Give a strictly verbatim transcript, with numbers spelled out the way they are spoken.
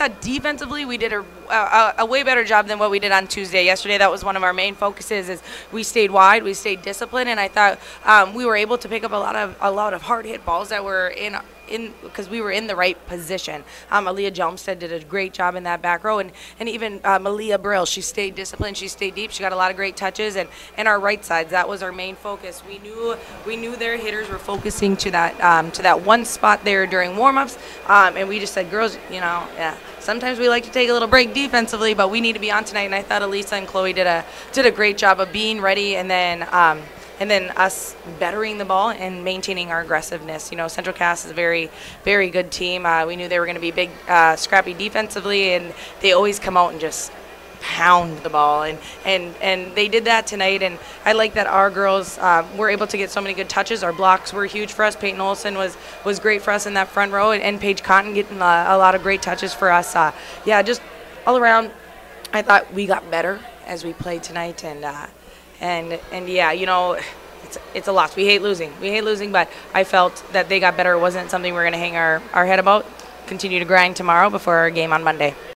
thought defensively we did a, a, a way better job than what we did on Tuesday. Yesterday, that was one of our main focuses. Is we stayed wide, we stayed disciplined, and I thought um, we were able to pick up a lot of a lot of hard hit balls that were in. in because we were in the right position. Um, Aaliyah Jelmstead did a great job in that back row, and, and even uh, Malia Brill, she stayed disciplined, she stayed deep, she got a lot of great touches, and, and our right sides, that was our main focus. We knew we knew their hitters were focusing to that um, to that one spot there during warm-ups, um, and we just said, girls, you know, yeah, sometimes we like to take a little break defensively, but we need to be on tonight, and I thought Elisa and Chloe did a did a great job of being ready, and then um, and then us bettering the ball and maintaining our aggressiveness. You know, Central Cass is a very, very good team. Uh, we knew they were going to be big, uh, scrappy defensively, and they always come out and just pound the ball, and, and, and they did that tonight. And I like that our girls uh, were able to get so many good touches. Our blocks were huge for us. Peyton Olson was, was great for us in that front row, and, and Paige Cotton getting a, a lot of great touches for us. Uh, yeah, just all around, I thought we got better as we played tonight, and uh, And and yeah, you know, it's it's a loss. We hate losing. We hate losing, but I felt that they got better. It wasn't something we're going to hang our, our head about. Continue to grind tomorrow before our game on Monday.